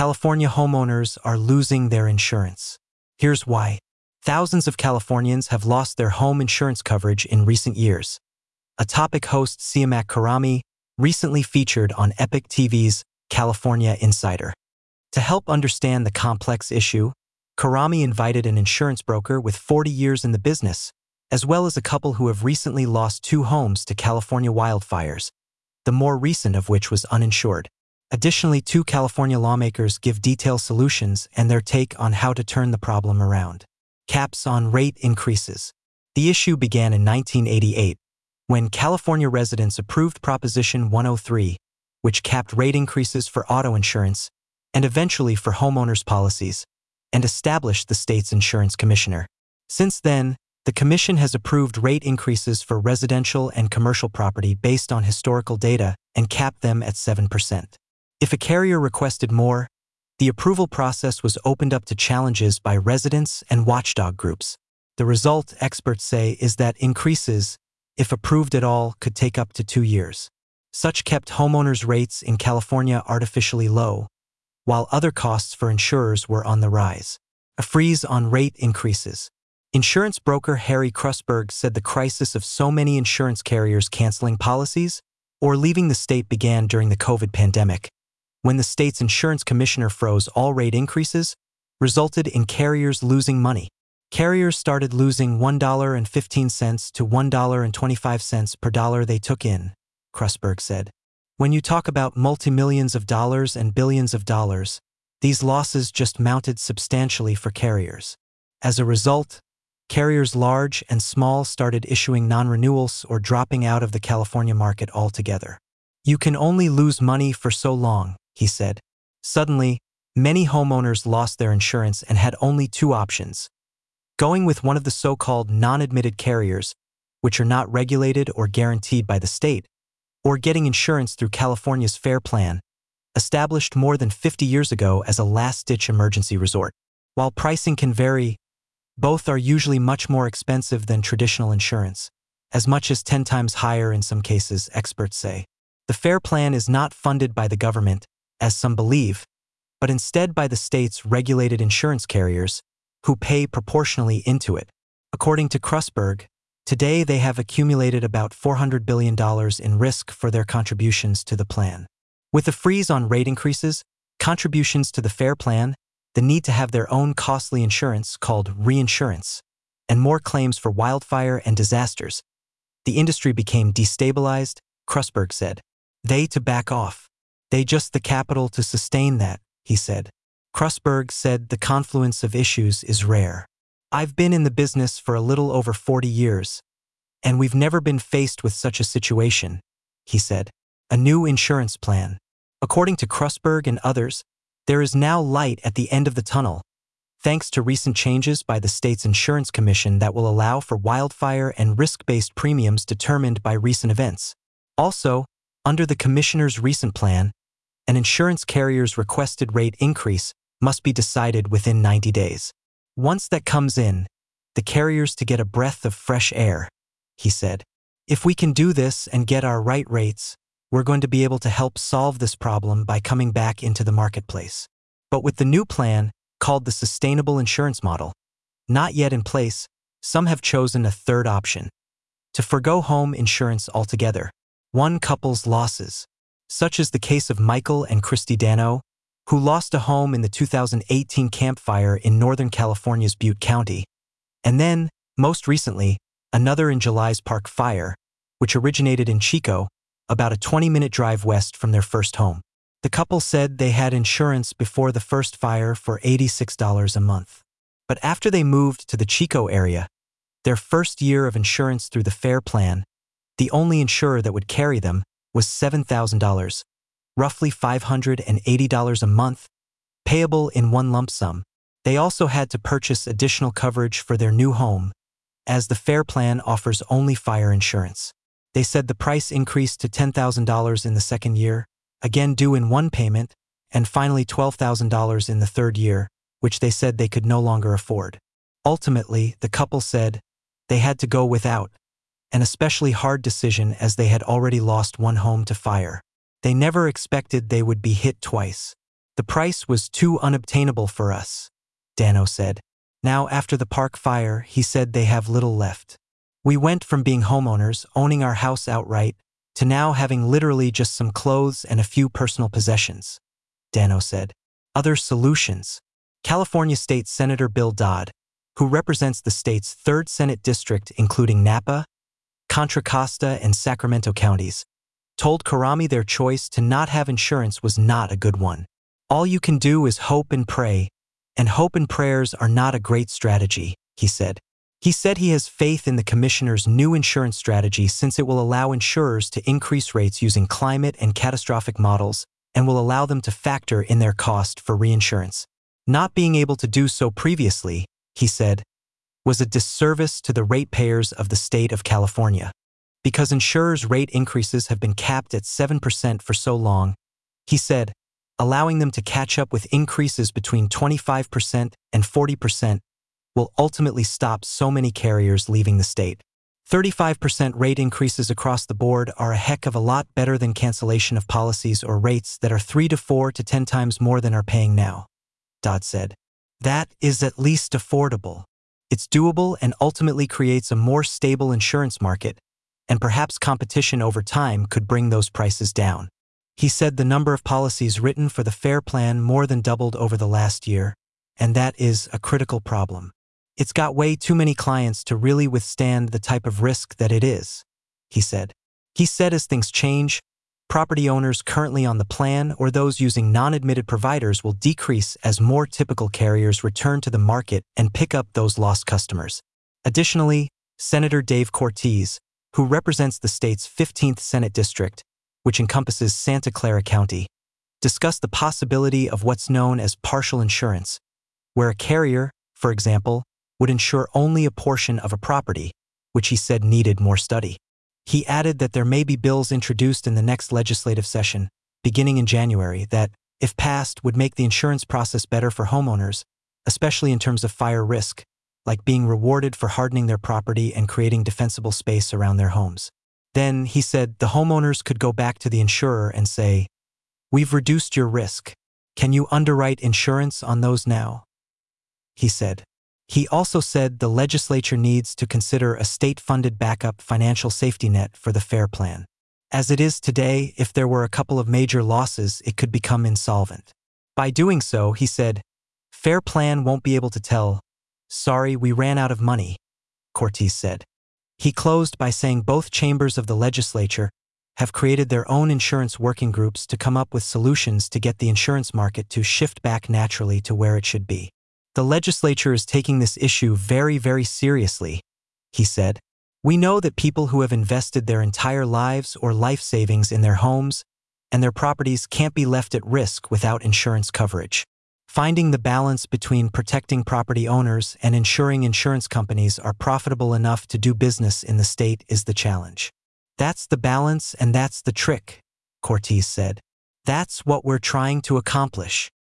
California homeowners are losing their insurance. Here's why. Thousands of Californians have lost their home insurance coverage in recent years. A topic host Siamak Karami recently featured on Epic TV's California Insider. To help understand the complex issue, Karami invited an insurance broker with 40 years in the business, as well as a couple who have recently lost 2 homes to California wildfires, the more recent of which was uninsured. Additionally, 2 California lawmakers give detailed solutions and their take on how to turn the problem around. Caps on rate increases. The issue began in 1988, when California residents approved Proposition 103, which capped rate increases for auto insurance and eventually for homeowners' policies, and established the state's insurance commissioner. Since then, the commission has approved rate increases for residential and commercial property based on historical data and capped them at 7%. If a carrier requested more, the approval process was opened up to challenges by residents and watchdog groups. The result, experts say, is that increases, if approved at all, could take up to 2 years. Such kept homeowners' rates in California artificially low, while other costs for insurers were on the rise. A freeze on rate increases. Insurance broker Harry Krusberg said the crisis of so many insurance carriers canceling policies or leaving the state began during the COVID pandemic, when the state's insurance commissioner froze all rate increases, resulted in carriers losing money. Carriers started losing $1.15 to $1.25 per dollar they took in, Krusberg said. When you talk about multi-millions of dollars and billions of dollars, these losses just mounted substantially for carriers. As a result, carriers large and small started issuing non-renewals or dropping out of the California market altogether. You can only lose money for so long, he said. Suddenly, many homeowners lost their insurance and had only 2 options: going with one of the so-called non-admitted carriers, which are not regulated or guaranteed by the state, or getting insurance through California's FAIR Plan, established more than 50 years ago as a last-ditch emergency resort. While pricing can vary, both are usually much more expensive than traditional insurance, as much as 10 times higher in some cases, experts say. The FAIR Plan is not funded by the government, as some believe, but instead by the state's regulated insurance carriers, who pay proportionally into it. According to Krusberg, today they have accumulated about $400 billion in risk for their contributions to the plan. With a freeze on rate increases, contributions to the FAIR Plan, the need to have their own costly insurance called reinsurance, and more claims for wildfire and disasters, the industry became destabilized, Krusberg said. They to back off. They just the capital to sustain that, he said. Krusberg said the confluence of issues is rare. I've been in the business for a little over 40 years, and we've never been faced with such a situation, he said. A new insurance plan. According to Krusberg and others, there is now light at the end of the tunnel, thanks to recent changes by the state's insurance commission that will allow for wildfire and risk-based premiums determined by recent events. Also, under the commissioner's recent plan, an insurance carrier's requested rate increase must be decided within 90 days. Once that comes in, the carriers to get a breath of fresh air, he said. If we can do this and get our right rates, we're going to be able to help solve this problem by coming back into the marketplace. But with the new plan, called the Sustainable Insurance Model, not yet in place, some have chosen a third option: to forgo home insurance altogether. One couple's losses, such as the case of Michael and Christy Dano, who lost a home in the 2018 Camp Fire in Northern California's Butte County, and then, most recently, another in July's Park Fire, which originated in Chico, about a 20-minute drive west from their first home. The couple said they had insurance before the first fire for $86 a month. But after they moved to the Chico area, their first year of insurance through the FAIR Plan, the only insurer that would carry them was $7,000, roughly $580 a month, payable in one lump sum. They also had to purchase additional coverage for their new home, as the FAIR Plan offers only fire insurance. They said the price increased to $10,000 in the second year, again due in one payment, and finally $12,000 in the third year, which they said they could no longer afford. Ultimately, the couple said they had to go without, an especially hard decision as they had already lost one home to fire. They never expected they would be hit twice. The The price was too unobtainable for us, Dano said. Now, after the park fire, he said they have little left. We went from being homeowners, owning our house outright, to now having literally just some clothes and a few personal possessions, Dano said. Other solutions. California State Senator Bill Dodd, who represents the state's 3rd Senate District including Napa, Contra Costa, and Sacramento counties, told Karami their choice to not have insurance was not a good one. All you can do is hope and pray, and hope and prayers are not a great strategy, he said. He said he has faith in the commissioner's new insurance strategy since it will allow insurers to increase rates using climate and catastrophic models and will allow them to factor in their cost for reinsurance. Not being able to do so previously, he said, was a disservice to the ratepayers of the state of California. Because insurers' rate increases have been capped at 7% for so long, he said, allowing them to catch up with increases between 25% and 40% will ultimately stop so many carriers leaving the state. 35% rate increases across the board are a heck of a lot better than cancellation of policies or rates that are 3 to 4 to 10 times more than are paying now, Dodd said. That is at least affordable. It's doable and ultimately creates a more stable insurance market, and perhaps competition over time could bring those prices down. He said the number of policies written for the FAIR plan more than doubled over the last year, and that is a critical problem. It's got way too many clients to really withstand the type of risk that it is, he said. He said as things change, property owners currently on the plan or those using non-admitted providers will decrease as more typical carriers return to the market and pick up those lost customers. Additionally, Senator Dave Cortez, who represents the state's 15th Senate District, which encompasses Santa Clara County, discussed the possibility of what's known as partial insurance, where a carrier, for example, would insure only a portion of a property, which he said needed more study. He added that there may be bills introduced in the next legislative session, beginning in January, that, if passed, would make the insurance process better for homeowners, especially in terms of fire risk, like being rewarded for hardening their property and creating defensible space around their homes. Then, he said, the homeowners could go back to the insurer and say, "We've reduced your risk. Can you underwrite insurance on those now?" He said. He also said the legislature needs to consider a state-funded backup financial safety net for the FAIR plan. As it is today, if there were a couple of major losses, it could become insolvent. By doing so, he said, FAIR plan won't be able to tell, "Sorry, we ran out of money," Cortez said. He closed by saying both chambers of the legislature have created their own insurance working groups to come up with solutions to get the insurance market to shift back naturally to where it should be. The legislature is taking this issue very, very seriously, he said. We know that people who have invested their entire lives or life savings in their homes and their properties can't be left at risk without insurance coverage. Finding the balance between protecting property owners and ensuring insurance companies are profitable enough to do business in the state is the challenge. That's the balance and that's the trick, Cortez said. That's what we're trying to accomplish.